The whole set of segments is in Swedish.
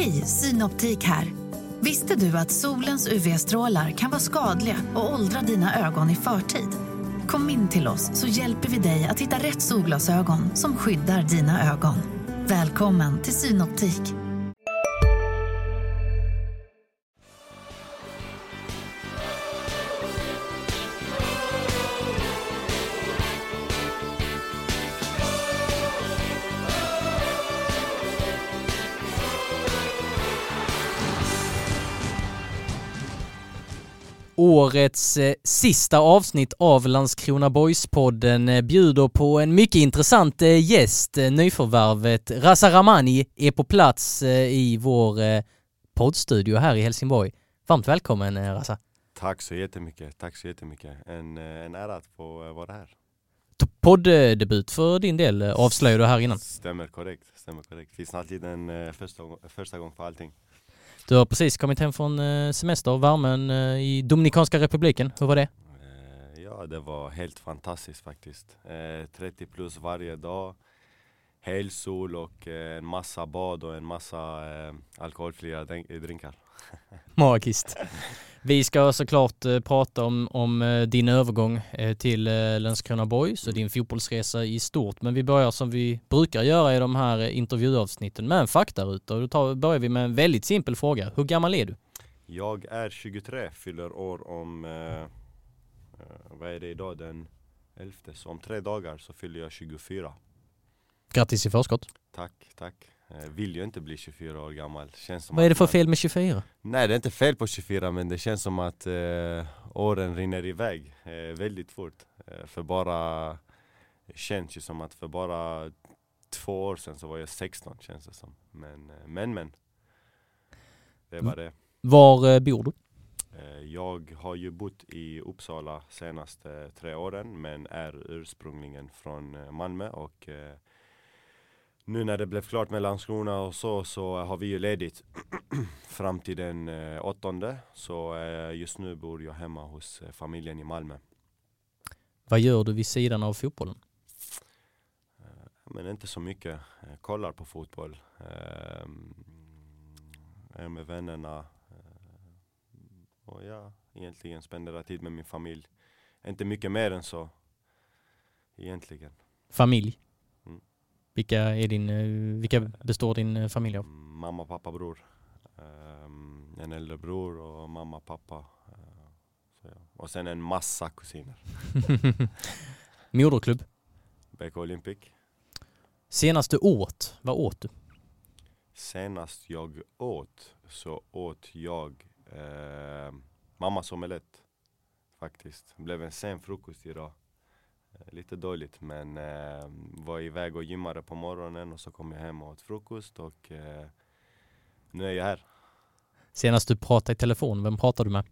Hej, Synoptik här. Visste du att solens UV-strålar kan vara skadliga och åldra dina ögon i förtid? Kom in till oss så hjälper vi dig att hitta rätt solglasögon som skyddar dina ögon. Välkommen till Synoptik. Årets sista avsnitt av Landskrona Boys-podden bjuder på en mycket intressant gäst. Nyförvärvet Raza Rahmani är på plats i vår poddstudio här i Helsingborg. Varmt välkommen, Raza. Tack så jättemycket. En ära att få vara här. Podddebut för din del avslöjar du här innan. Stämmer korrekt. Det finns alltid en första gång för allting. Du har precis kommit hem från semester, värmen i Dominikanska republiken. Hur var det? Ja, det var helt fantastiskt faktiskt. 30 plus varje dag. Helsol och en massa bad och en massa alkoholfria drinkar. Magiskt. Vi ska såklart prata om din övergång till Landskrona Boys och din fotbollsresa i stort. Men vi börjar som vi brukar göra i de här intervjuavsnitten med en faktaruta. Då börjar vi med en väldigt simpel fråga. Hur gammal är du? Jag är 23, fyller år om, vad är det idag, den 11. Så om 3 dagar så fyller jag 24. Grattis i förskott. Tack. Vill ju inte bli 24 år gammal. Känns som vad är det för fel med 24? Nej, det är inte fel på 24, men det känns som att åren rinner iväg väldigt fort. Känns ju som att för bara 2 år sedan så var jag 16, känns det som. Men. Det var det. Var bor du? Jag har ju bott i Uppsala senaste 3 åren, men är ursprungligen från Malmö och nu när det blev klart med Landskrona och så har vi ju ledigt fram till den 8. Så just nu bor jag hemma hos familjen i Malmö. Vad gör du vid sidan av fotbollen? Men inte så mycket. Kollar på fotboll. Är med vännerna. Och ja, egentligen spenderar tid med min familj. Inte mycket mer än så. Egentligen. Familj? Vilka består din familj av? Mamma, pappa, bror. En äldre bror och mamma, pappa. Så ja. Och sen en massa kusiner. Moderklubb? BK Olympic. Senaste vad åt du? Senast jag åt jag mammas omelett. Faktiskt. Det blev en sen frukost idag. Lite dåligt, men var iväg och gymmade på morgonen och så kom jag hem och åt frukost och nu är jag här. Senast du pratade i telefon, vem pratade du med?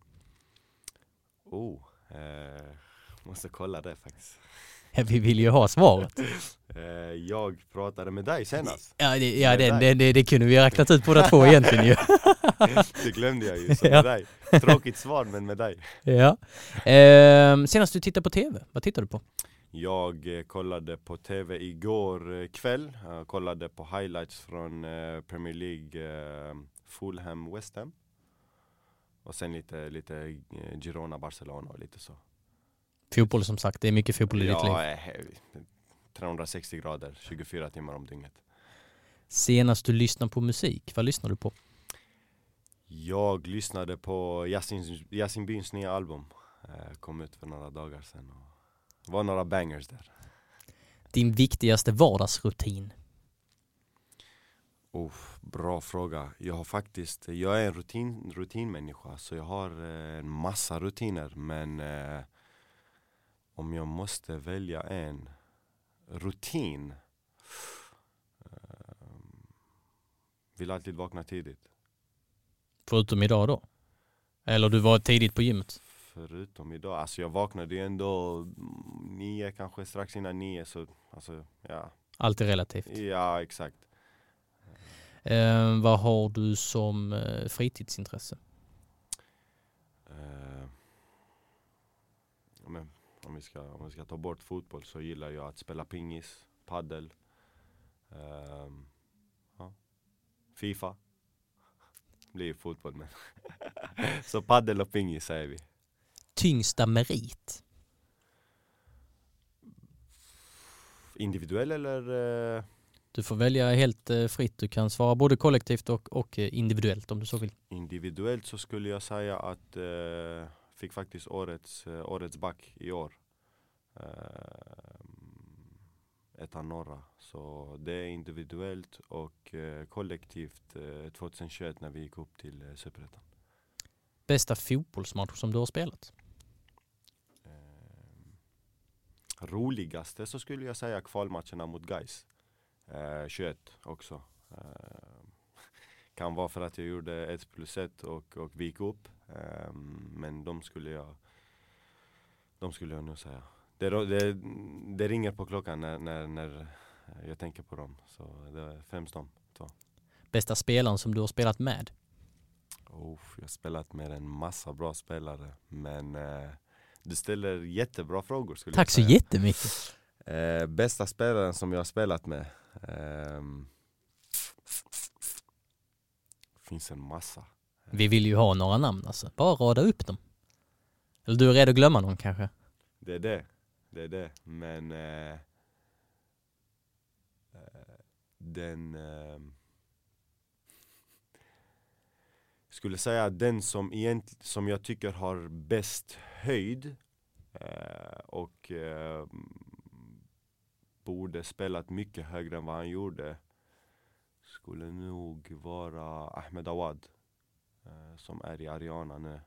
Måste kolla det faktiskt. Vi vill ju ha svaret. Jag pratade med dig senast. Det kunde vi ha räknat ut båda två egentligen ju. Det glömde jag ju, så med dig. Tråkigt svar, men med dig. Ja. Senast du tittade på tv, vad tittade du på? Jag kollade på tv igår kväll. Kollade på highlights från Premier League, Fulham, West Ham. Och sen lite Girona, Barcelona och lite så. Fotboll som sagt, det är mycket fotboll i ditt liv. Ja, 360 grader, 24 timmar om dygnet. Senast du lyssnade på musik, vad lyssnade du på? Jag lyssnade på Yasin Byns nya album. Kom ut för några dagar sedan. Och det var några bangers där. Din viktigaste vardagsrutin? Bra fråga. Jag är en rutinmänniska, så jag har en massa rutiner. Men om jag måste välja en rutin, vill alltid vakna tidigt. Förutom idag då? Eller du var tidigt på gymmet? Förutom idag, alltså jag vaknade ju ändå 9, kanske strax innan 9, så alltså, ja. Allt är relativt. Ja, exakt. Vad har du som fritidsintresse? Men om vi ska ta bort fotboll så gillar jag att spela pingis, paddel, FIFA. blir ju fotboll. Men så paddel och pingis säger vi. Tyngsta merit? Individuell eller? Du får välja helt fritt. Du kan svara både kollektivt och individuellt om du så vill. Individuellt så skulle jag säga att fick faktiskt årets back i år. Ettan norra. Så det är individuellt och kollektivt 2021 när vi gick upp till Superettan. Bästa fotbollsmatch som du har spelat? Roligaste så skulle jag säga kvalmatcherna mot Gais. 21 också. Kan vara för att jag gjorde 1+1 och vi gick upp. Men de skulle jag nog säga. Det ringer på klockan när jag tänker på dem. Så det är främst de två. Bästa spelaren som du har spelat med? Jag har spelat med en massa bra spelare. Men du ställer jättebra frågor skulle Tack jag säga. så jättemycket. Bästa spelaren som jag har spelat med. Finns en massa. Vi vill ju ha några namn alltså. Bara rada upp dem. Eller du är rädd att glömma någon kanske? Det är det. Men skulle säga att den som jag tycker har bäst höjd och borde spelat mycket högre än vad han gjorde skulle nog vara Ahmed Awad som är i Ariana nu.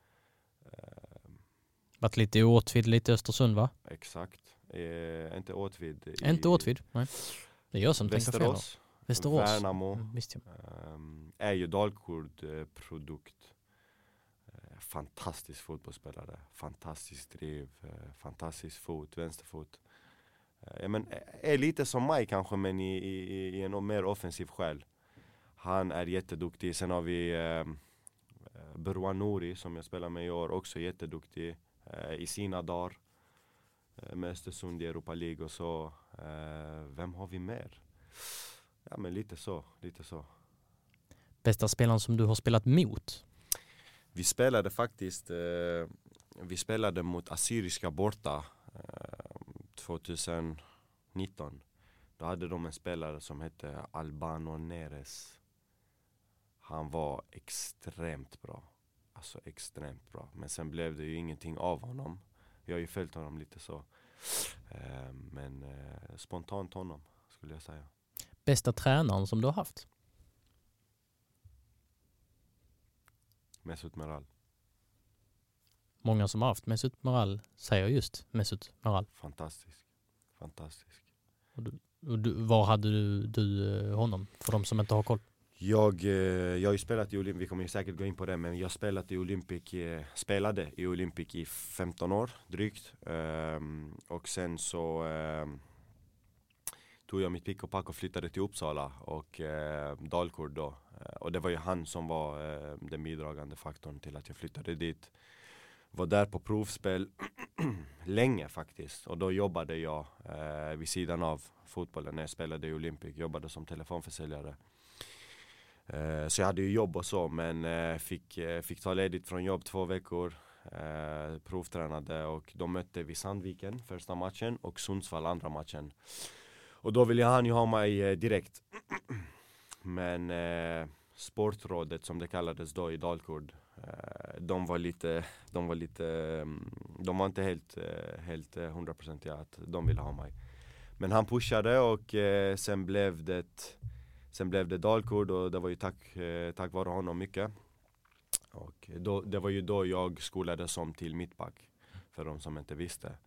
Varit lite i Åtvid, lite i Östersund va? Exakt. Inte Åtvid. Inte Åtvid, nej. Det är jag som tänker fel. Västerås. Värnamo. Visst ja. Är ju Dalkurd-produkt. Fantastisk fotbollsspelare. Fantastisk driv. Fantastisk fot, vänsterfot. Men är lite som mig kanske, men i en mer offensiv själ. Han är jätteduktig. Sen har vi Burwan Nouri som jag spelar med i år. Också jätteduktig i sina dagar. Med Östersund i Europa League och så. Vem har vi mer? Ja, men lite så. Bästa spelaren som du har spelat mot? Vi spelade faktiskt mot Assyriska borta 2019. Då hade de en spelare som hette Albano Neres. Han var extremt bra. Alltså extremt bra. Men sen blev det ju ingenting av honom. Jag har ju följt honom lite så. Men spontant honom skulle jag säga. Bästa tränaren som du har haft? Mesut Meral. Många som har haft Mesut Meral säger just Mesut Meral. Fantastisk. Var hade du honom för de som inte har koll? Jag har ju spelat i Olympic, vi kommer ju säkert gå in på det, men jag spelade i Olympic i 15 år drygt. Och sen så tog jag mitt pick och pack och flyttade till Uppsala och Dalkurd då. Och det var ju han som var den bidragande faktorn till att jag flyttade dit. Var där på provspel länge faktiskt. Och då jobbade jag vid sidan av fotbollen när jag spelade i Olympic. Jobbade som telefonförsäljare. Så jag hade ju jobb och så, men fick ta ledigt från jobb 2 veckor. Provtränade och då mötte vi Sandviken första matchen och Sundsvall andra matchen. Och då ville han ju ha mig direkt. Men sportrådet som det kallades då i Dalkurd, de var inte helt 100% att de ville ha mig. Men han pushade och sen blev det Dalkurd och det var ju tack vare honom mycket. Och det var ju då jag skolade som till mittback för de som inte visste.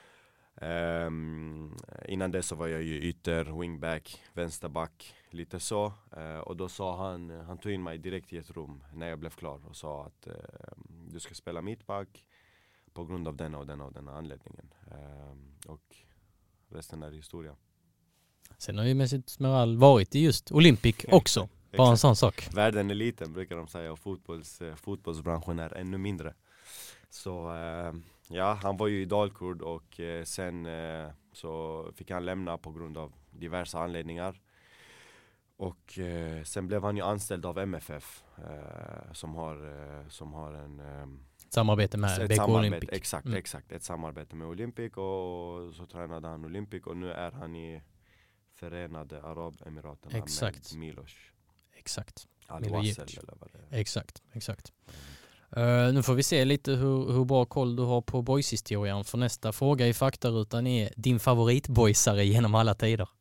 Innan det så var jag ju ytter, wingback, vänsterback, lite så. Och då sa han tog in mig direkt i ett rum när jag blev klar och sa att du ska spela mittback på grund av denna och denna anledningen. Och resten är historia. Sen har ju Mesut Meral varit i just Olympic också. Bara en sån sak. Världen är liten brukar de säga och fotbollsbranschen är ännu mindre. Så ja, han var ju i Dalkurd och sen så fick han lämna på grund av diverse anledningar. Och sen blev han ju anställd av MFF som har en Samarbete med BK Olympic. Exakt. Ett samarbete med Olympic och så tränade han Olympic och nu är han i Förenade Arabemiraten med Milos. Exakt. Al-Wassel eller vad det är. Exakt. Nu får vi se lite hur bra koll du har på boys-historien. För nästa fråga i faktarutan är din favoritboysare genom alla tider.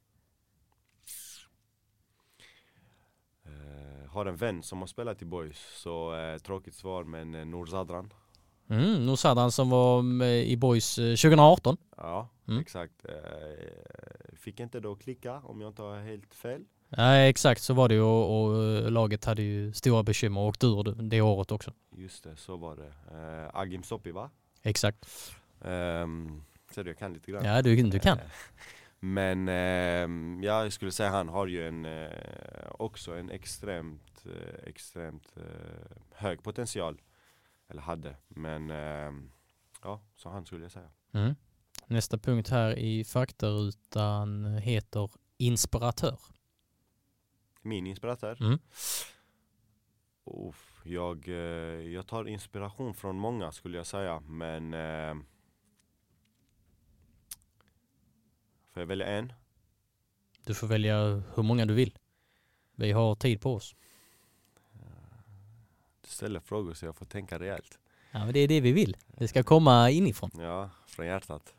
Har en vän som har spelat i boys, så tråkigt svar, men Nour Zadran. Nour Zadran som var i boys 2018. Ja, exakt. Fick inte då klicka om jag inte har helt fel. Nej, exakt så var det ju och laget hade ju stora bekymmer och åkte ur det året också. Just det, så var det. Agim Sopi, va? Exakt. Så jag kan lite grann. Ja, du kan. Men jag skulle säga han har ju också en extremt hög potential. Eller hade. Men ja, så han skulle jag säga. Nästa punkt här i faktarutan heter inspiratör. Min inspiratör? Jag tar inspiration från många skulle jag säga. Men får jag välja en? Du får välja hur många du vill. Vi har tid på oss. Du ställer frågor så jag får tänka rejält. Ja, men det är det vi vill. Det ska komma inifrån. Ja, från hjärtat.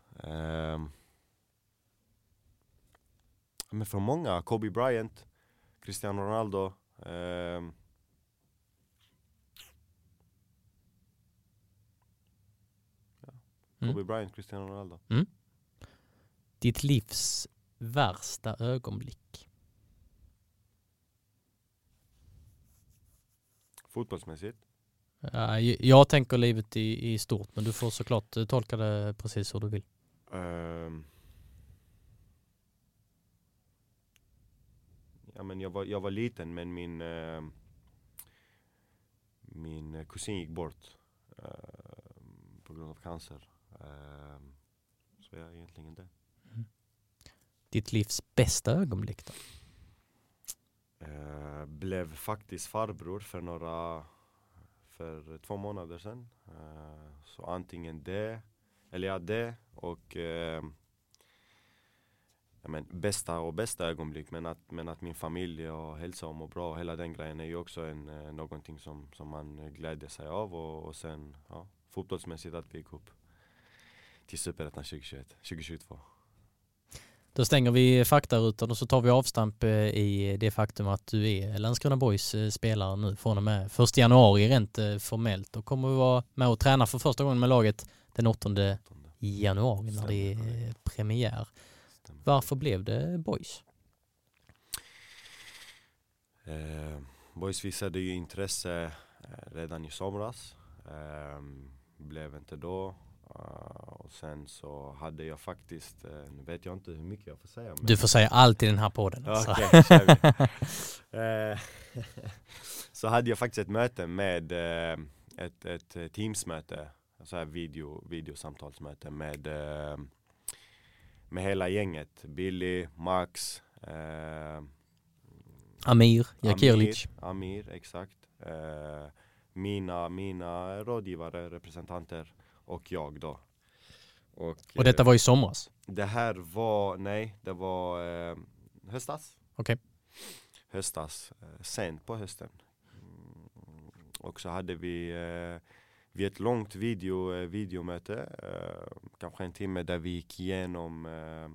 Men från många. Kobe Bryant, Cristiano Ronaldo. Kobe Bryant, Cristiano Ronaldo. Ditt livs värsta ögonblick? Fotbollsmässigt? Jag tänker livet i stort, men du får såklart tolka det precis hur du vill. Ja, men jag var liten, men min kusin gick bort på grund av cancer. Så jag är egentligen det. Ditt livs bästa ögonblick då? Blev faktiskt farbror för 2 månader sedan. Så antingen det och bästa ögonblick, men att min familj och hälsa och må bra och hela den grejen är ju också någonting som man glädjer sig av och sen fotbollsmässigt att vi gick upp till Superettan 2022. Då stänger vi faktarutan och så tar vi avstamp i det faktum att du är Landskrona Boys spelare nu från och med 1 januari rent formellt och kommer att vara med och träna för första gången med laget den 8 januari när det är premiär. Varför blev det Boys? Boys visade ju intresse redan i somras. Blev inte då. Och sen så hade jag faktiskt, nu vet jag inte hur mycket jag får säga. Men... Du får säga allt i den här podden. Okej, så hade jag faktiskt ett möte med ett teamsmöte, så här videosamtalsmöte med hela gänget. Billy, Max, Amir, Jakirlic. Amir, exakt. Mina rådgivare, representanter och jag då. Och detta var i somras? Det var höstas. Okej. Höstas, sent på hösten. Och så hade vi ett långt videomöte, kanske en timme, där vi gick igenom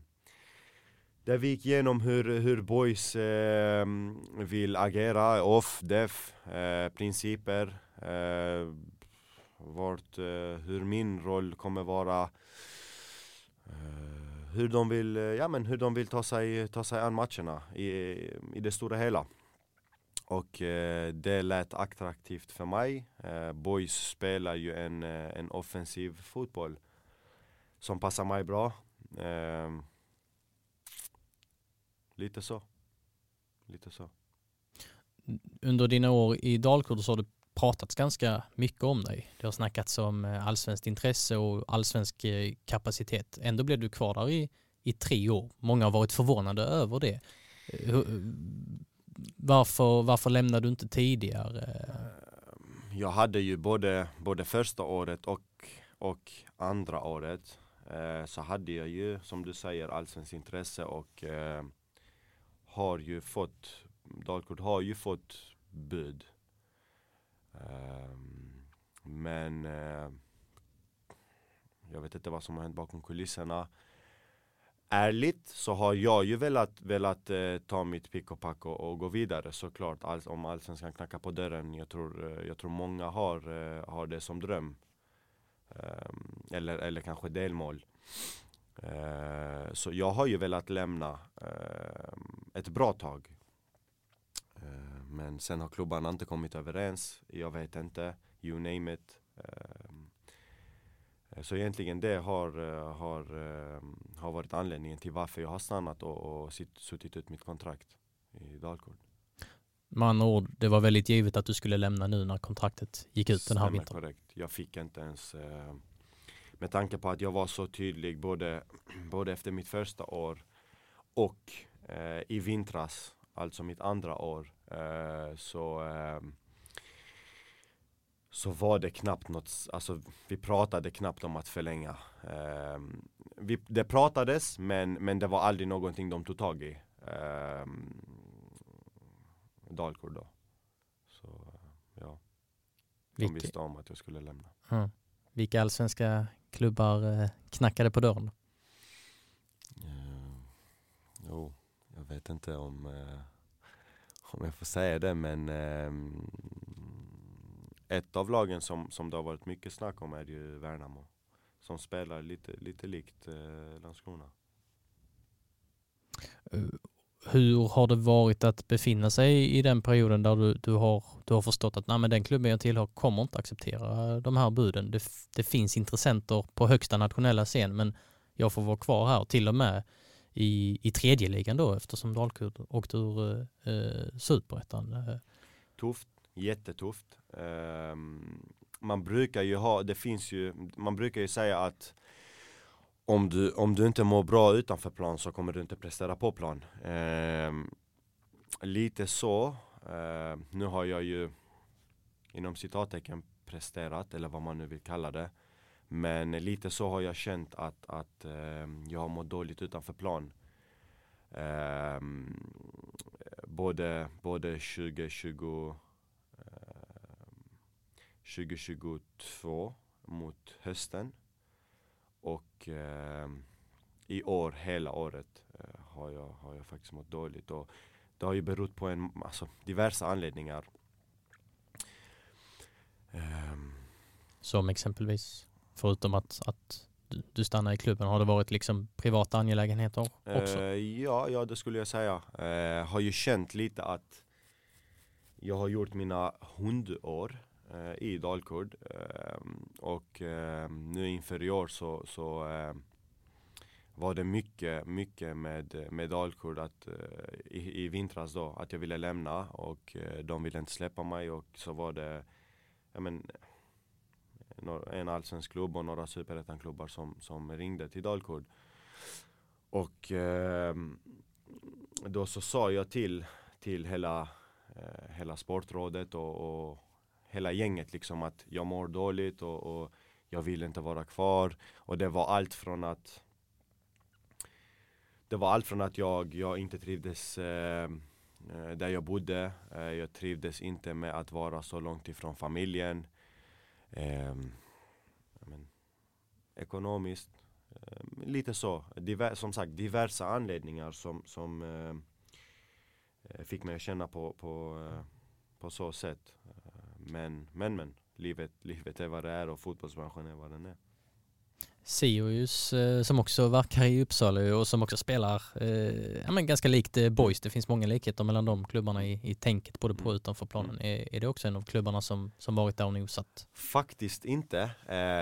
hur boys vill agera, off, def, principer, hur min roll kommer vara, hur de vill ta sig an matcherna i det stora hela. Och det lät attraktivt för mig. Boys spelar ju en offensiv fotboll som passar mig bra. Lite så. Under dina år i Dalkurd så har du pratats ganska mycket om dig. Det har snackats om allsvenskt intresse och allsvensk kapacitet. Ändå blev du kvar där i 3 år. Många har varit förvånade över det. Varför lämnade du inte tidigare? Jag hade ju både första året och andra året så hade jag ju, som du säger, allsvenskt intresse och Dalkurd har ju fått bud. Men jag vet inte vad som har hänt bakom kulisserna. Ärligt så har jag ju velat ta mitt pick och pack och gå vidare såklart. Om allsvenskan knackar på dörren. Jag tror många har det som dröm. Eller kanske delmål. Så jag har ju velat lämna ett bra tag. Men sen har klubbarna inte kommit överens. Jag vet inte. You name it. Så egentligen det har varit anledningen till varför jag har stannat och suttit ut mitt kontrakt i Dalkurd. Med andra ord, det var väldigt givet att du skulle lämna nu när kontraktet gick ut den här vintern. Korrekt. Jag fick inte ens, med tanke på att jag var så tydlig både efter mitt första år och i vintras, alltså mitt andra år, så var det knappt något, alltså vi pratade knappt om att förlänga. Det pratades, men det var aldrig någonting de tog tag i. Dalkurd då. Så ja, de visste om att jag skulle lämna. Vilka allsvenska klubbar knackade på dörren? Jag vet inte om jag får säga det, men ett av lagen som det har varit mycket snack om är ju Värnamo. Som spelar lite likt Landskrona. Hur har det varit att befinna sig i den perioden där du har förstått att men den klubben jag tillhör kommer inte acceptera de här buden. Det finns intressenter på högsta nationella scen, men jag får vara kvar här, till och med i tredje ligan då, eftersom Dalkurd åkte ur Superettan. Tufft, jättetufft. Man brukar ju säga att om du inte mår bra utanför plan så kommer du inte prestera på plan. Lite så. Nu har jag ju inom citattecken presterat, eller vad man nu vill kalla det. Men lite så har jag känt att jag har mått dåligt utanför plan. Både 2022 mot hösten och i år, hela året har jag faktiskt mått dåligt, och det har ju berott på diverse anledningar. Som exempelvis, förutom att du stannar i klubben, har det varit liksom privata angelägenheter också? Ja, det skulle jag säga. Har ju känt lite att jag har gjort mina hundår i Dalkurd, och nu inför i år så var det mycket med Dalkurd att i vintras då, att jag ville lämna, och de ville inte släppa mig, och så var det en allsvensk klubb och några superettan-klubbar som ringde till Dalkurd. Och då så sa jag till hela sportrådet och hela gänget liksom att jag mår dåligt och jag vill inte vara kvar. Och det var allt från att jag inte trivdes där jag bodde. Jag trivdes inte med att vara så långt ifrån familjen. Ekonomiskt. Lite så. Som sagt, diverse anledningar som fick mig att känna på så sätt. Men livet är vad det är, och fotbollsbranschen är vad den är. Sirius som också verkar i Uppsala och som också spelar ganska likt Boys. Det finns många likheter mellan de klubbarna i tänket både på och utanför planen. Är det också en av klubbarna som varit där och nosat? Faktiskt inte.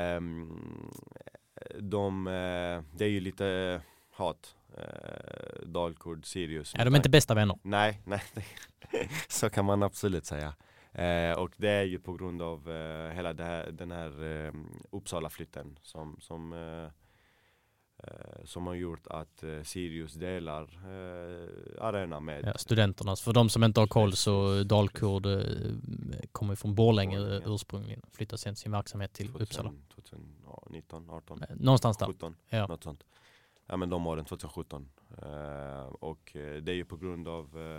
Det är ju lite hat. Dalkurd, Sirius. Är de inte bästa vänner? Nej. Så kan man absolut säga. Och det är ju på grund av hela den här Uppsala-flytten som som har gjort att Sirius delar arena med studenternas. För de som inte har koll så Dalkurd kommer från Borlänge ursprungligen. Flyttar sen sin verksamhet till Uppsala. 2019, 18. Någonstans där. 17, något sånt. Ja, men de åren 2017. Och det är ju på grund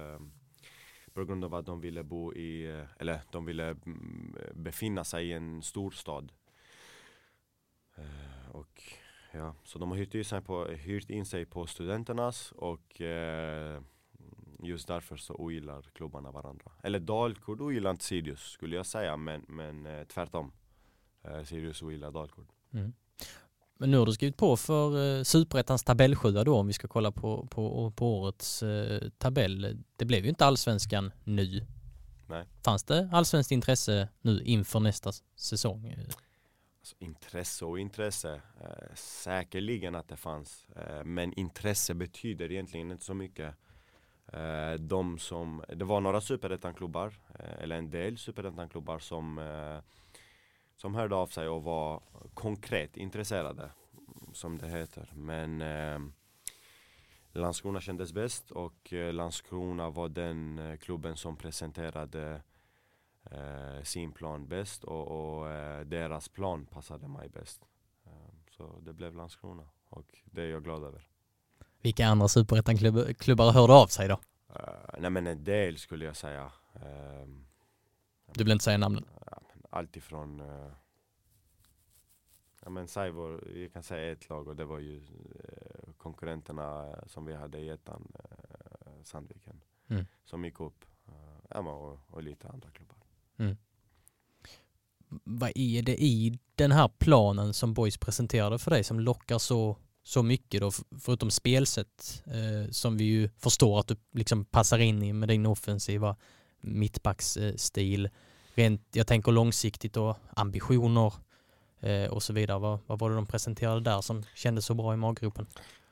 av att de ville bo i, eller de ville befinna sig i en storstad. Och ja, så de har hyrt in sig på studenternas och just därför så ogillar klubbarna varandra. Eller Dalkurd ogillar inte Sirius skulle jag säga, men tvärtom. Sirius ogillar Dalkurd. Mm. Men nu har du skrivit på för Superettans tabellsjua då, om vi ska kolla på årets tabell. Det blev ju inte allsvenskan nu. Nej. Fanns det allsvenskt intresse nu inför nästa säsong? Alltså, intresse. Säkerligen att det fanns. Men intresse betyder egentligen inte så mycket. Det var några superettanklubbar, eller en del superettanklubbar som hörde av sig och var konkret intresserade, som det heter. Men Landskrona kändes bäst och Landskrona var den klubben som presenterade sin plan bäst och deras plan passade mig bäst. Så det blev Landskrona och det är jag glad över. Vilka andra superettanklubbar hörde av sig då? Nej, men en del skulle jag säga. Du vill inte säga namnen? Allt ifrån vi kan säga ett lag och det var ju konkurrenterna som vi hade i ettan, Sandviken, som gick upp, och lite andra klubbar. Mm. Vad är det i den här planen som Boys presenterade för dig som lockar så mycket då, förutom spelsätt som vi ju förstår att du liksom passar in i med din offensiva mittbacksstil, rent, jag tänker långsiktigt och ambitioner och så vidare. Vad var det de presenterade där som kändes så bra i maggropen?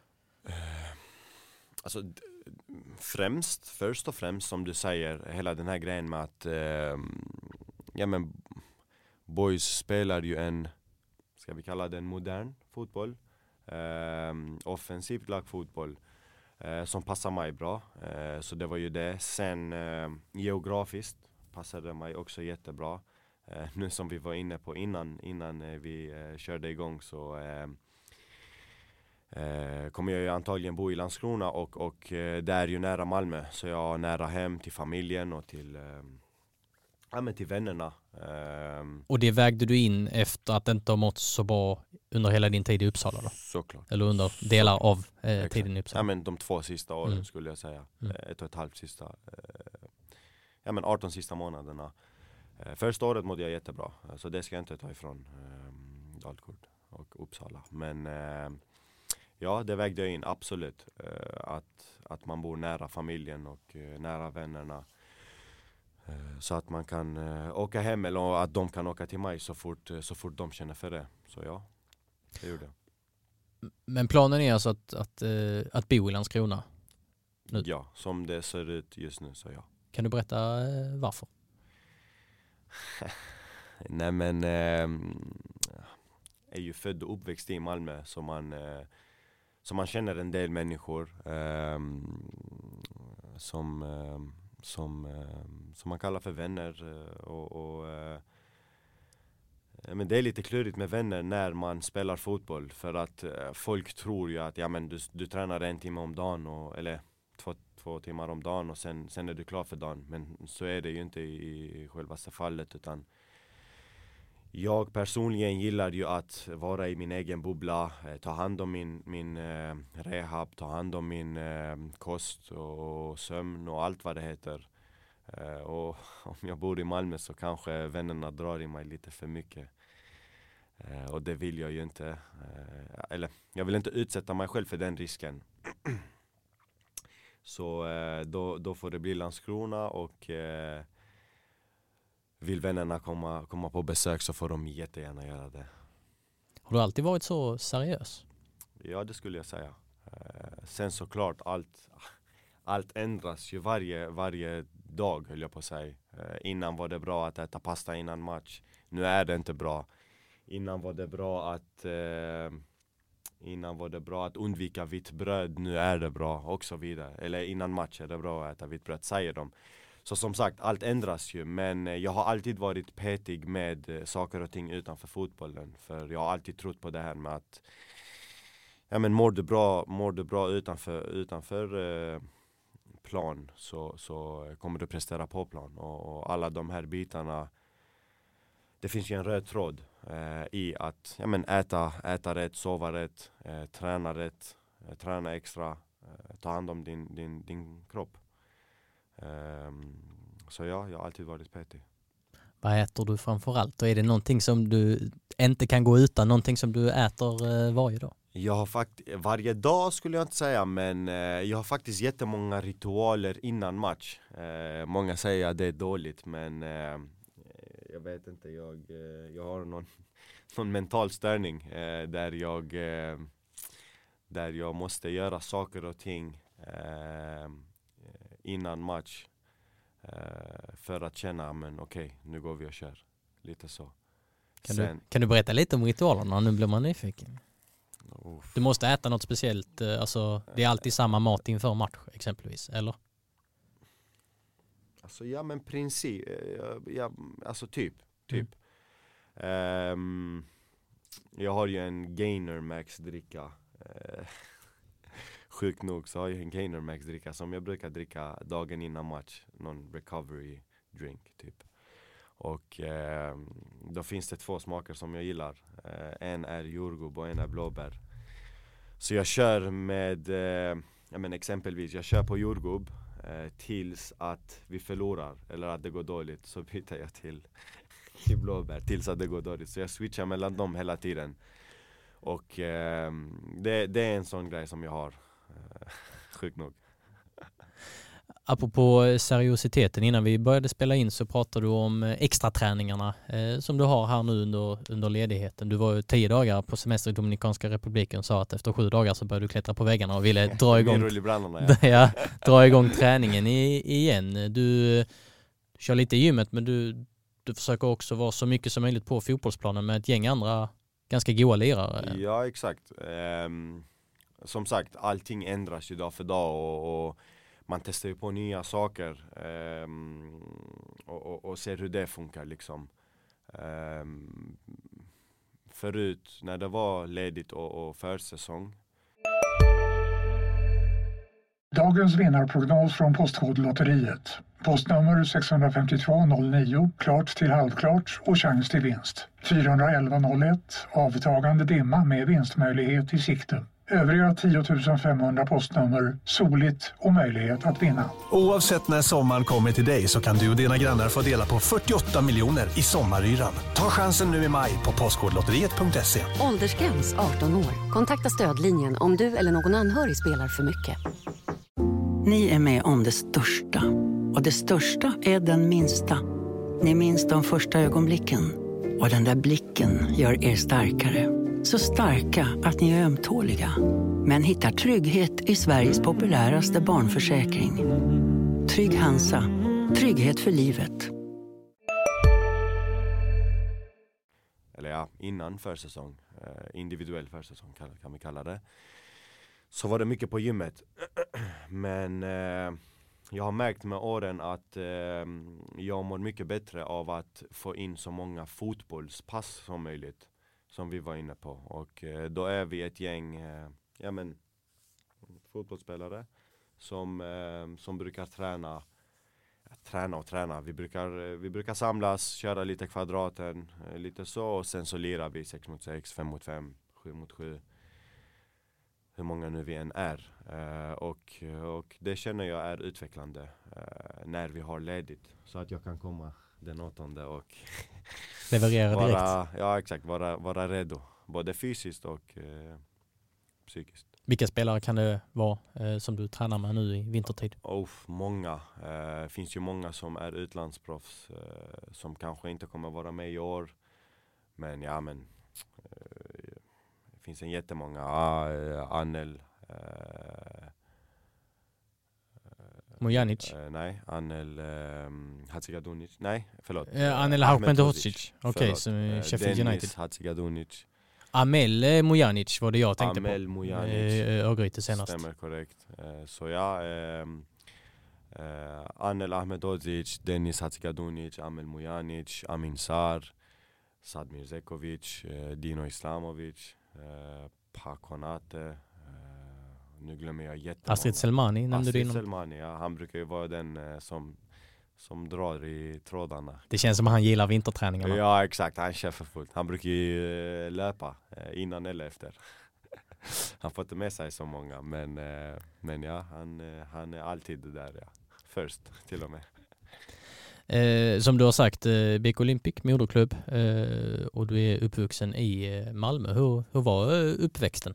Alltså först och främst som du säger, hela den här grejen med att Boys spelar ju en, ska vi kalla det en modern fotboll, offensivt lagfotboll som passar mig bra, så det var ju det. Sen geografiskt passade mig också jättebra. Nu som vi var inne på innan vi körde igång så kommer jag ju antagligen bo i Landskrona och det är ju nära Malmö, så jag är nära hem till familjen och till vännerna. Och det vägde du in efter att det inte har mått så bra under hela din tid i Uppsala då? Såklart. Eller under delar av tiden i Uppsala? Ja, men de 2 sista åren skulle jag säga. 1,5 sista. 18 sista månaderna. Första året mådde jag jättebra. Så det ska jag inte ta ifrån Dalkurd och Uppsala. Men det vägde jag in absolut. Att man bor nära familjen och nära vännerna. Så att man kan åka hem eller att de kan åka till mig så fort de känner för det. Så ja, det gjorde jag. Men planen är alltså att bo i Landskrona nu? Ja, som det ser ut just nu så ja. Kan du berätta varför? Nej, men är ju född och uppväxt i Malmö, så man känner en del människor som man kallar för vänner, men det är lite klurigt med vänner när man spelar fotboll, för att folk tror ju att du tränar 1 timme om dagen eller 2 timmar om dagen och sen är du klar för dagen, men så är det ju inte i själva fallet, utan jag personligen gillar ju att vara i min egen bubbla, ta hand om min rehab, ta hand om min kost och sömn och allt vad det heter. Och om jag bor i Malmö så kanske vännerna drar i mig lite för mycket. Och det vill jag ju inte. Eller jag vill inte utsätta mig själv för den risken. Så då får det bli Landskrona, och vill vännerna komma på besök så får de jättegärna göra det. Har du alltid varit så seriös? Ja, det skulle jag säga. Sen såklart allt ändras ju varje dag, höll jag på att säga. Innan var det bra att äta pasta innan match. Nu är det inte bra. Innan var det bra att Innan var det bra att undvika vitt bröd, nu är det bra och så vidare. Eller innan match är det bra att äta vitt bröd, säger de. Så som sagt, allt ändras ju, men jag har alltid varit petig med saker och ting utanför fotbollen. För jag har alltid trott på det här med att mår du bra utanför plan så kommer du prestera på plan. Och alla de här bitarna, det finns ju en röd tråd i att äta rätt, sova rätt, träna rätt, träna extra, ta hand om din kropp. Så jag har alltid varit petig. Vad äter du framförallt? Och är det någonting som du inte kan gå utan? Någonting som du äter varje dag? Jag har varje dag skulle jag inte säga, men jag har faktiskt jättemånga ritualer innan match. Många säger att det är dåligt, men jag vet inte. Jag har någon mental störning där jag måste göra saker och ting innan match för att känna, men okej, nu går vi och kör. Lite så. Kan du berätta lite om ritualerna? Nu blir man nyfiken. Du måste äta något speciellt, alltså det är alltid samma mat inför match exempelvis, eller? Alltså men princip, alltså typ. Jag har ju en Gainer Max dricka. Sjukt nog så har jag en Gainer Max dricka som jag brukar dricka dagen innan match. Någon recovery drink typ. Och då finns det 2 smaker som jag gillar. En är jordgubb och en är blåbär. Så jag kör med, exempelvis jag kör på jordgubb tills att vi förlorar eller att det går dåligt. Så byter jag till blåbär tills att det går dåligt. Så jag switchar mellan dem hela tiden. Och det är en sån grej som jag har. Sjukt nog. Apropå seriositeten, innan vi började spela in så pratade du om extra träningarna som du har här nu under ledigheten. Du var ju 10 dagar på semester i Dominikanska republiken och sa att efter 7 dagar så började du klättra på väggarna och ville dra igång träningen igen. Du kör lite i gymmet, men du försöker också vara så mycket som möjligt på fotbollsplanen med ett gäng andra ganska goda lirare. Ja, exakt. Som sagt, allting ändras ju dag för dag och man testar ju på nya saker och ser hur det funkar liksom. Förut när det var ledigt och försäsong. Dagens vinnarprognos från Postkodlotteriet. Postnummer 65209, klart till halvklart och chans till vinst. 41101, avtagande dimma med vinstmöjlighet i sikte. Övriga 10 500 postnummer, soligt och möjlighet att vinna. Oavsett när sommaren kommer till dig så kan du och dina grannar få dela på 48 miljoner i sommaryran. Ta chansen nu i maj på postkodlotteriet.se. Åldersgräns 18 år. Kontakta stödlinjen om du eller någon anhörig spelar för mycket. Ni är med om det största. Och det största är den minsta. Ni minns de första ögonblicken. Och den där blicken gör er starkare. Så starka att ni är ömtåliga. Men hittar trygghet i Sveriges populäraste barnförsäkring. Trygg Hansa. Trygghet för livet. Eller ja, innan försäsong. Individuell försäsong kan vi kalla det. Så var det mycket på gymmet. Men jag har märkt med åren att jag mår mycket bättre av att få in så många fotbollspass som möjligt. Som vi var inne på. Och då är vi ett gäng fotbollsspelare som brukar träna. Vi brukar samlas, köra lite kvadraten, lite så. Och sen så lirar vi 6 mot 6, 5 mot 5, 7 mot 7. Hur många nu vi än är. Och det känner jag är utvecklande när vi har ledigt. Så att jag kan komma den 8:e och leverera direkt. Ja, exakt. Vara redo. Både fysiskt och psykiskt. Vilka spelare kan det vara som du tränar med nu i vintertid? Många. Finns ju många som är utlandsproffs som kanske inte kommer vara med i år. Men det finns en jättemånga. Anel. Mojanic? Nej, Anel Hatzikadunic. Nej, förlåt. Anel Ahmedhodzic. Okej, som är Sheffield Dennis United. Hatzikadunic. Amel Mojanic var det jag tänkte Amel på. Mojanic. Örgryte senast. Stämmer korrekt. Så ja, Anel Ahmedodzic, Dennis Hadzikadunic, Amel Mojanic, Amin Sar, Sadmir Zekovic, Dino Islamovic, Pakonate. Nu glömmer jag jättemånga. Astrid Selmani nämnde du innan. Astrid Selmani, ja, han brukar ju vara den som drar i trådarna. Det känns som att han gillar vinterträningarna. Ja, exakt. Han kör för fullt. Han brukar ju löpa innan eller efter. Han får inte med sig så många, men ja, han är alltid där, ja. Först till och med. Som du har sagt, BK Olympic, moderklubb, och du är uppvuxen i Malmö. Hur var uppväxten?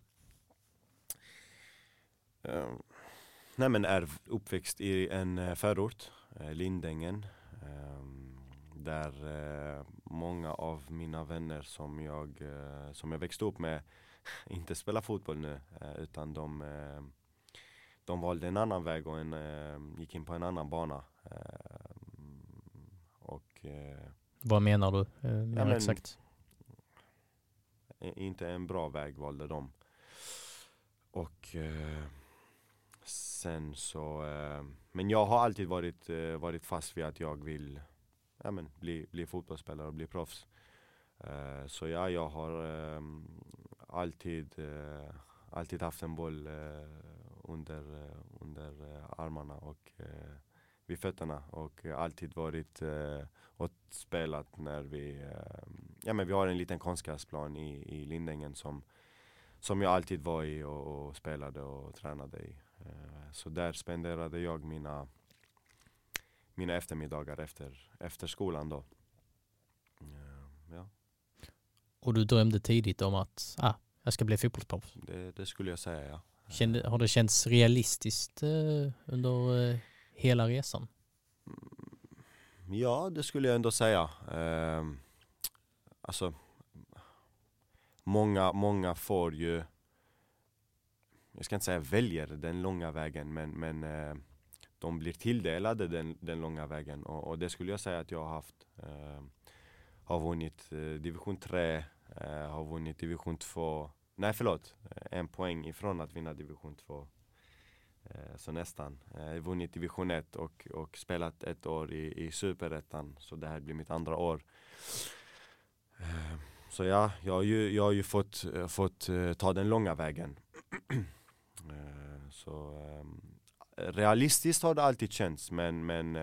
Nej, men är uppväxt i en förort, Lindängen, där många av mina vänner som jag växte upp med inte spelar fotboll nu, utan de valde en annan väg och gick in på en annan bana. Vad menar du mer exakt? Inte en bra väg valde de. Och sen så... men jag har alltid varit fast vid att jag vill bli fotbollsspelare och bli proffs. Så ja, jag har alltid haft en boll under armarna och vid fötterna, och alltid varit och spelat när vi har en liten konstgräsplan i Lindängen som jag alltid var i och spelade och tränade i. Så där spenderade jag mina eftermiddagar efter skolan då. Ja. Och du drömde tidigt om att jag ska bli fotbollsproffs? Det skulle jag säga, ja. Har det känts realistiskt under hela resan? Ja, det skulle jag ändå säga. Alltså, många får ju, jag ska inte säga väljer den långa vägen, men de blir tilldelade den långa vägen, och det skulle jag säga att jag har haft. Har vunnit division 3, har vunnit division 2. Nej, förlåt. En poäng ifrån att vinna division 2. Så nästan. Jag har vunnit division 1 och spelat ett år i superettan. Så det här blir mitt andra år. Så ja, jag har ju fått ta den långa vägen. Så realistiskt har det alltid känts, men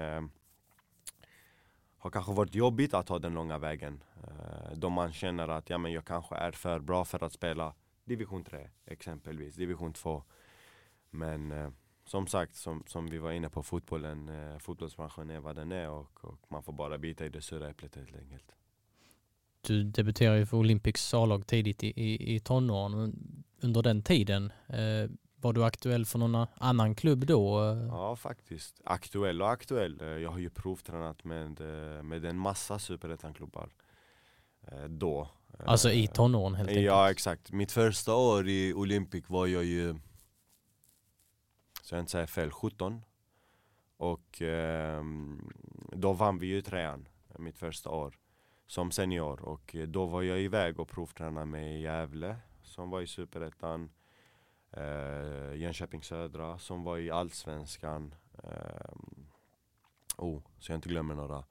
har kanske varit jobbigt att ta den långa vägen. Då man känner att jag kanske är för bra för att spela division 3 exempelvis, division 2. Men som sagt, som vi var inne på, fotbollsbranschen är vad den är, och man får bara bita i det sura äpplet helt enkelt. Du debuterade ju för Olympics A-lag tidigt i tonåren. Under den tiden, var du aktuell för någon annan klubb då? Ja, faktiskt. Aktuell. Jag har ju provtränat med en massa superettanklubbar då. Alltså i tonåren helt enkelt? Ja, exakt. Mitt första år i Olympic var jag ju, så jag inte säger fel, 17. Och då vann vi ju 3:an mitt första år som senior. Och då var jag iväg och provtränade med Gävle som var i superettan. Jönköping Södra som var i Allsvenskan. Så jag inte glömmer några.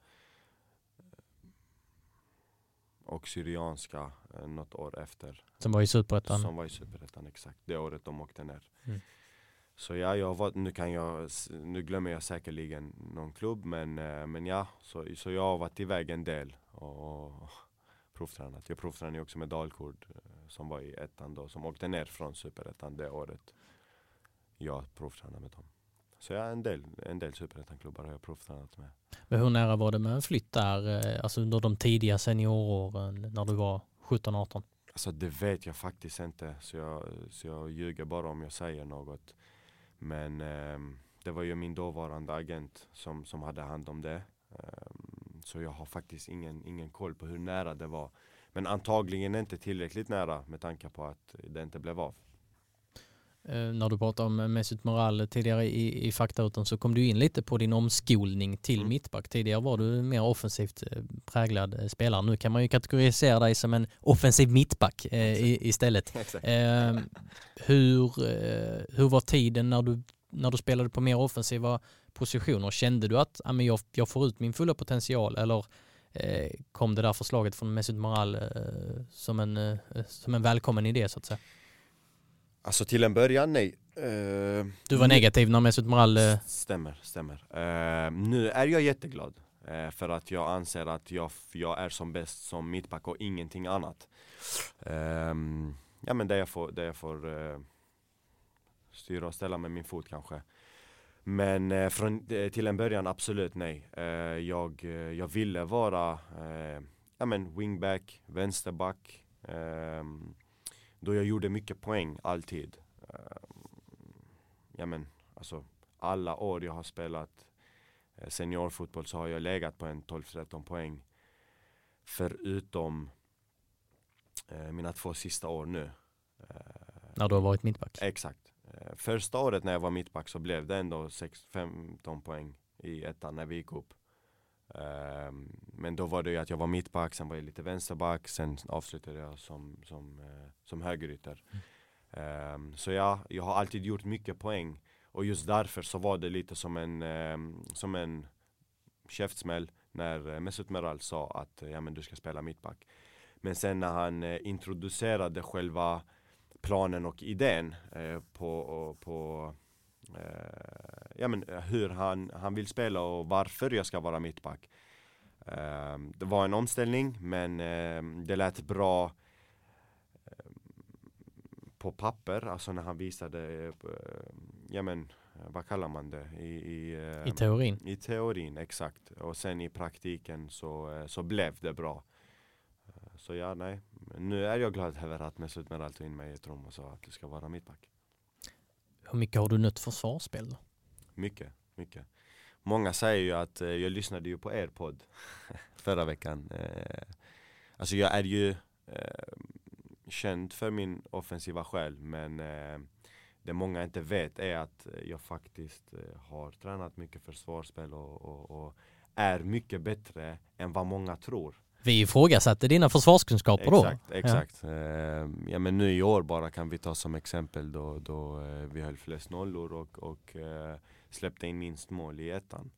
Och Syrianska något år efter. Som var i superettan? Som var i superettan, exakt. Det året de åkte ner. Mm. Så ja, nu glömmer jag säkerligen någon klubb, men ja, så jag har varit iväg en del och provtränat. Jag provtränade också med Dalkurd som var i ettan då, som åkte ner från superettan det året. Jag provtränade med dem. Så ja, en del superettanklubbar har jag provtränat med. Men hur nära var det med en flytt där, alltså under de tidiga senioråren när du var 17-18? Alltså det vet jag faktiskt inte, så jag ljuger bara om jag säger något. Men det var ju min dåvarande agent som hade hand om det. Så jag har faktiskt ingen koll på hur nära det var. Men antagligen inte tillräckligt nära med tanke på att det inte blev av. När du pratade om Mesut Moral tidigare i faktarutan så kom du in lite på din omskolning till mittback. Tidigare var du mer offensivt präglad spelare. Nu kan man ju kategorisera dig som en offensiv mittback istället. Hur var tiden när du spelade på mer offensiva positioner? Kände du att jag får ut min fulla potential, eller kom det där förslaget från Mesut Moral som en välkommen idé så att säga? Alltså till en början, nej. Du var negativ när Mesut Moral... Stämmer. Nu är jag jätteglad. För att jag anser att jag är som bäst som mittback och ingenting annat. Men det jag får styra och ställa med min fot kanske. Men till en början absolut nej. Jag ville vara wingback, vänsterback. Då jag gjorde mycket poäng alltid. Alla år jag har spelat seniorfotboll så har jag legat på en 12-13 poäng. Förutom mina 2 sista år nu. När du har varit mittback? Exakt. Första året när jag var mittback så blev det ändå 6-15 poäng i ettan när vi gick upp. Men då var det ju att jag var mittback, sen var jag lite vänsterback, sen avslutade jag som högerytter. Så jag har alltid gjort mycket poäng, och just därför så var det lite som en käftsmäll när Mesut Moral sa att du ska spela mittback. Men sen när han introducerade själva planen och idén på hur han vill spela och varför jag ska vara mittback. Det var en omställning, men det lät bra på papper, alltså när han visade vad kallar man det? I teorin. I teorin, exakt. Och sen i praktiken så blev det bra. Så nu är jag glad över att Mesut Moral tog in mig i ett rum och sa att du ska vara mittback. Hur mycket har du nött försvarsspel då? Mycket. Många säger ju att jag lyssnade ju på er podd förra veckan. Alltså jag är ju känd för min offensiva själ, men det många inte vet är att jag faktiskt har tränat mycket försvarsspel och är mycket bättre än vad många tror. Vi ifrågasatte dina försvarskunskaper då. Exakt. Men nu i år bara kan vi ta som exempel då vi höll flest nollor och släppte in minst mål i ettan.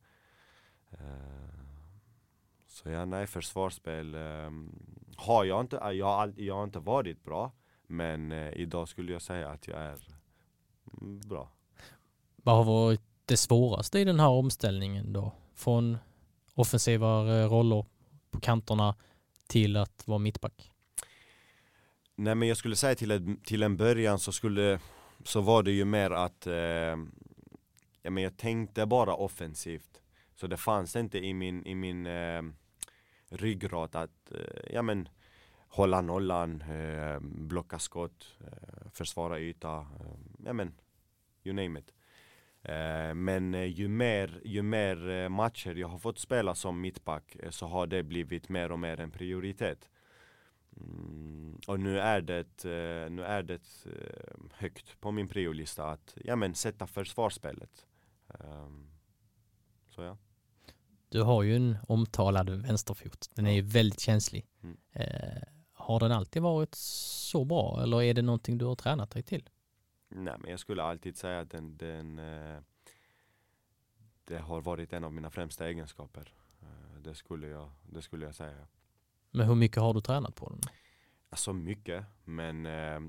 Så försvarsspel har jag inte. Jag har inte varit bra, men idag skulle jag säga att jag är bra. Vad har varit det svåraste i den här omställningen då? Från offensiva roller på kanterna till att vara mittback? Nej, men jag skulle säga till en början så var det ju mer att jag tänkte bara offensivt. Så det fanns inte i min ryggrad att hålla nollan, blocka skott, försvara yta, you name it. Men ju mer matcher jag har fått spela som mittback så har det blivit mer och mer en prioritet. Och nu är det högt på min priolista att sätta försvarsspelet. Så ja. Du har ju en omtalad vänsterfot. Den är ju väldigt känslig. Har den alltid varit så bra, eller är det någonting du har tränat dig till? Nej, men jag skulle alltid säga att det har varit en av mina främsta egenskaper. Det skulle jag säga. Men hur mycket har du tränat på den? Alltså mycket, men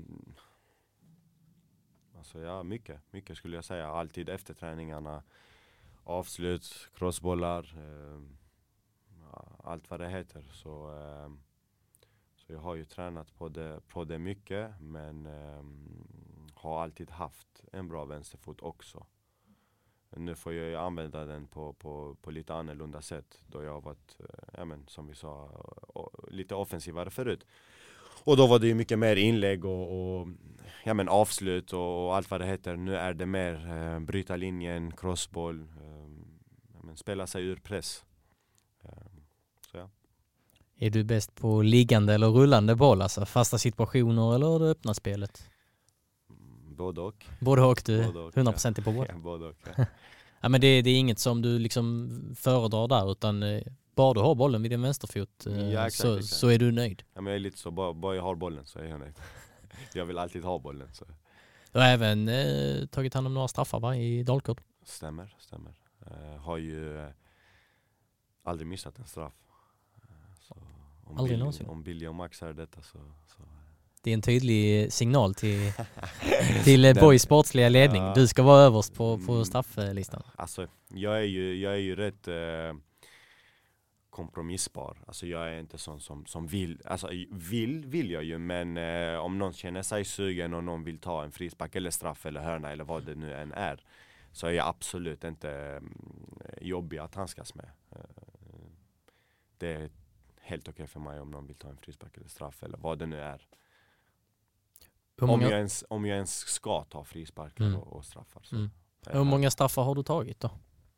mycket skulle jag säga. Alltid efter träningarna, avslut, crossbollar, allt vad det heter. Så jag har ju tränat på det mycket, men har alltid haft en bra vänsterfot också. Nu får jag ju använda den på lite annorlunda sätt, då jag har varit, som vi sa, lite offensivare förut. Och då var det ju mycket mer inlägg och avslut och allt vad det heter. Nu är det mer bryta linjen, crossboll, spela sig ur press. Så ja. Är du bäst på liggande eller rullande boll, alltså fasta situationer eller det öppna spelet? Både och. Både och, du Både och, 100% på båda. Ja, både och, ja. Ja, men det är inget som du liksom föredrar där, utan bara du har bollen vid din vänsterfot exakt. så är du nöjd. Ja, men jag är lite så, bara jag har bollen så är jag nöjd. Jag vill alltid ha bollen. Så. Du har även tagit hand om några straffar, va, i Dalkurd? Stämmer. Har ju aldrig missat en straff. Så Aldrig någonsin. Om Billy och Max är detta så. Det är en tydlig signal till Boys sportsliga ledning. Du ska vara överst på strafflistan. Alltså, jag är ju rätt kompromissbar. Alltså jag är inte sån som vill. Alltså vill jag ju, men om någon känner sig sugen och någon vill ta en frispark eller straff eller hörna eller vad det nu än är, så är jag absolut inte jobbig att handskas med. Det är helt okej för mig om någon vill ta en frispark eller straff eller vad det nu är. Om jag ens ska ta frisparkar och straffar. Så. Hur många straffar har du tagit då?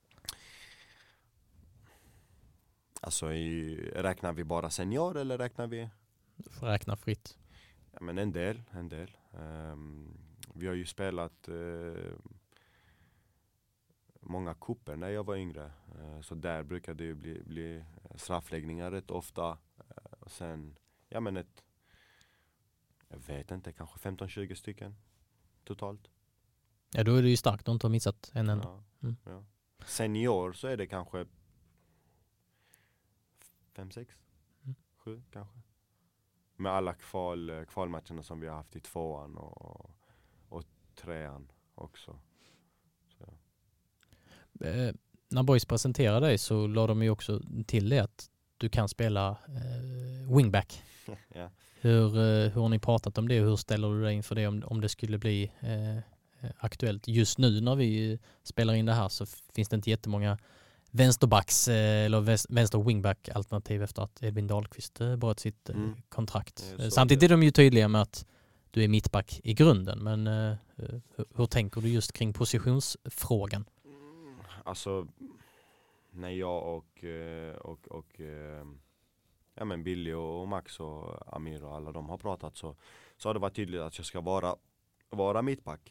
Alltså räknar vi bara senior eller räknar vi? Du får räkna fritt. Ja, men en del. Vi har ju spelat många kupper när jag var yngre. Så där brukade det ju bli straffläggningar rätt ofta. Och sen, jag vet inte, kanske 15-20 stycken totalt. Ja, då är det ju starkt att du inte har missat en enda. Ja. Senior så är det kanske 5-6, 7 kanske. Med alla kvalmatcherna som vi har haft i 2:an och 3:an också. Så. När Boys presenterade dig så la de ju också till det att du kan spela wingback. Ja. Hur har ni pratat om det och hur ställer du dig inför det om det skulle bli aktuellt? Just nu när vi spelar in det här så finns det inte jättemånga vänsterbacks eller vänster wingback alternativ efter att Edvin Dahlqvist bröt sitt kontrakt. Samtidigt är de ju tydliga med att du är mittback i grunden, men hur tänker du just kring positionsfrågan? Alltså när jag och Billy och Max och Amir och alla de har pratat så har det varit tydligt att jag ska vara mittback.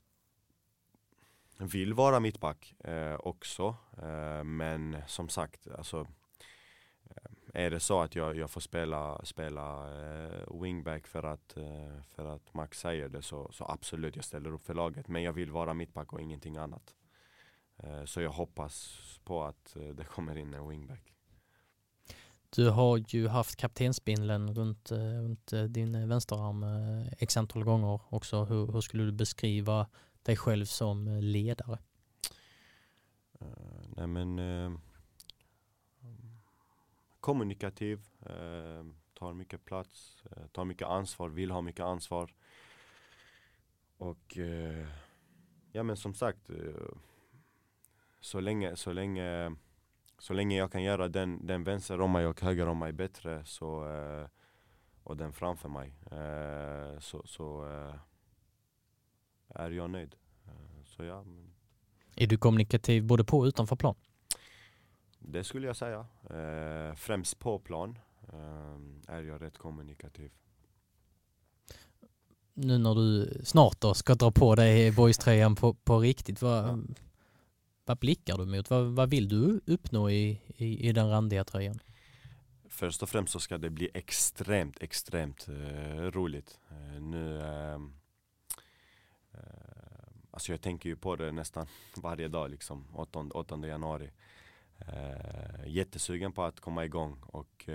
Vill vara mittback också, men som sagt, alltså är det så att jag får spela wingback för att Max säger det så absolut, jag ställer upp för laget, men jag vill vara mittback och ingenting annat. Så jag hoppas på att det kommer in en wingback. Du har ju haft kaptensbindeln runt din vänsterarm x antal gånger också. Hur skulle du beskriva dig själv som ledare? Kommunikativ, tar mycket plats, tar mycket ansvar, vill ha mycket ansvar. Och som sagt, så länge jag kan göra den vänster om mig och höger om mig bättre och den framför mig så är jag nöjd. Så ja. Är du kommunikativ både på och utanför plan? Det skulle jag säga. Främst på plan är jag rätt kommunikativ. Nu när du snart då ska dra på dig Boys-tröjan på riktigt, vad blickar du mot? Vad vill du uppnå i den randiga tröjan? Först och främst så ska det bli extremt roligt. Alltså jag tänker ju på det nästan varje dag, liksom 8 januari. Jättesugen på att komma igång och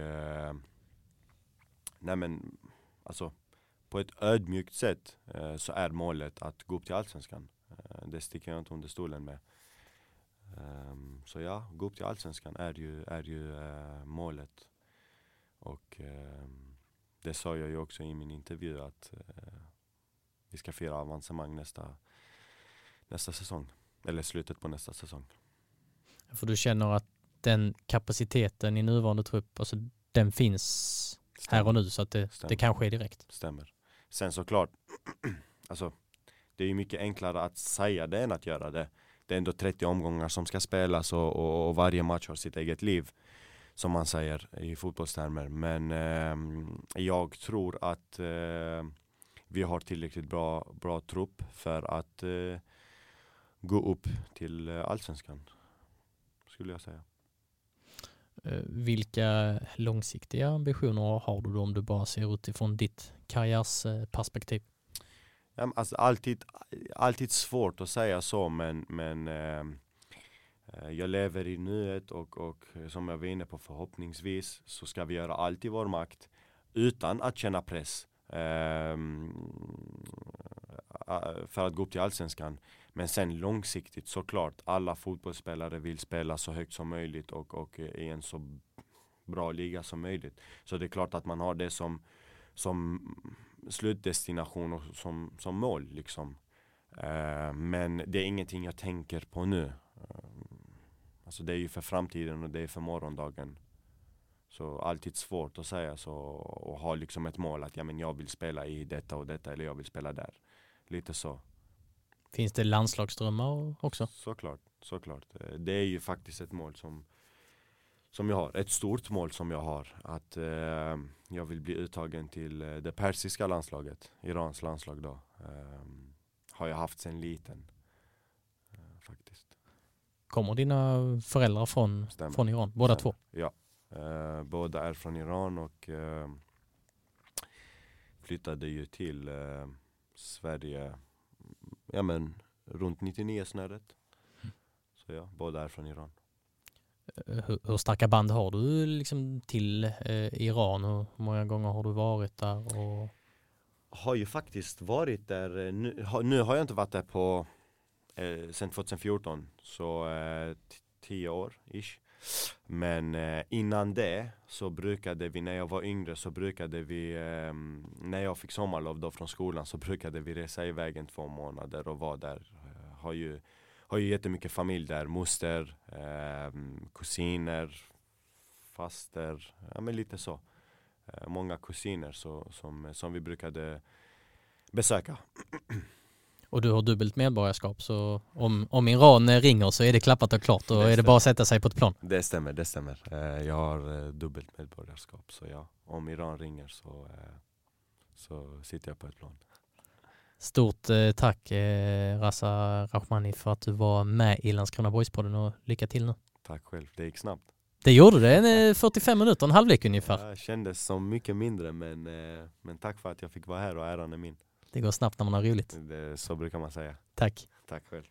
alltså på ett ödmjukt sätt så är målet att gå upp till Allsvenskan. Det sticker jag inte under stolen med. Så ja, gå upp till Allsvenskan är ju målet. Och det sa jag ju också i min intervju att vi ska fira avancemang nästa säsong. Eller slutet på nästa säsong. För du känner att den kapaciteten i nuvarande trupp, alltså den finns här och nu, så att det kan ske direkt. Stämmer. Sen såklart, alltså det är ju mycket enklare att säga det än att göra det. Det är ändå 30 omgångar som ska spelas och varje match har sitt eget liv, som man säger i fotbollstermer. Men jag tror att vi har tillräckligt bra trupp för att gå upp till allsvenskan, skulle jag säga. Vilka långsiktiga ambitioner har du då, om du bara ser utifrån ditt karriärsperspektiv? Alltså alltid svårt att säga så, men jag lever i nuet och som jag var inne på, förhoppningsvis så ska vi göra allt i vår makt utan att känna press för att gå upp till allsvenskan. Men sen långsiktigt såklart, alla fotbollsspelare vill spela så högt som möjligt och i en så bra liga som möjligt. Så det är klart att man har det som slutdestination och som mål liksom. Men det är ingenting jag tänker på nu. Alltså det är ju för framtiden och det är för morgondagen. Så alltid svårt att säga så och ha liksom ett mål att jag vill spela i detta och detta, eller jag vill spela där. Lite så. Finns det landslagsdrömmar också? Såklart. Det är ju faktiskt ett mål som jag har. Ett stort mål som jag har. Att jag vill bli uttagen till det persiska landslaget. Irans landslag då. Har jag haft sedan liten. Faktiskt. Kommer dina föräldrar från Iran? Båda två? Ja. Båda är från Iran och flyttade ju till Sverige runt 99 snöret. Så ja, båda är från Iran. Hur starka band har du liksom till Iran, och hur många gånger har du varit där? Och... Har ju faktiskt varit där, nu har jag inte varit där på sen 2014, så 10 år ish. Men innan det så brukade vi, när jag var yngre så brukade vi, när jag fick sommarlov då från skolan, så brukade vi resa iväg 2 månader och vara där. Har ju jättemycket familj där, moster, kusiner, faster, men lite så. Många kusiner som vi brukade besöka. Och du har dubbelt medborgarskap, så om Iran ringer så är det klappat och klart, och är det bara att sätta sig på ett plan? Det stämmer. Jag har dubbelt medborgarskap, så ja, om Iran ringer så sitter jag på ett plan. Stort tack Raza Rahmani för att du var med i Landskrona Boys-podden, och lycka till nu. Tack själv, det gick snabbt. Det gjorde det, 45 minuter, en halvlek ungefär. Det kändes som mycket mindre, men tack för att jag fick vara här och äran är min. Det går snabbt när man har roligt. Så brukar man säga. Tack. Tack själv.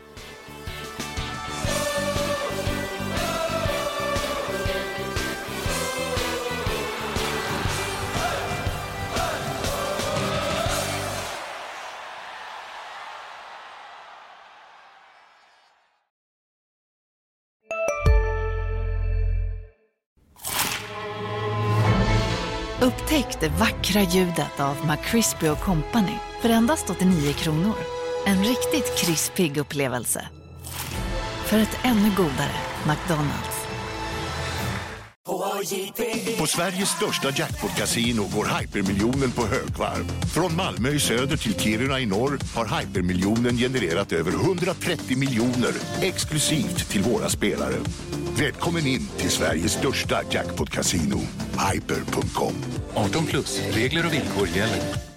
Upptäck det vackra ljudet av McCrispy & Company för endast 89 kronor. En riktigt krispig upplevelse. För ett ännu godare McDonald's. På Sveriges största jackpot-casino går hypermiljonen på högvarv. Från Malmö i söder till Kiruna i norr har hypermiljonen genererat över 130 miljoner exklusivt till våra spelare. Välkommen in till Sveriges största jackpot-casino, hyper.com. 18+, regler och villkor gäller.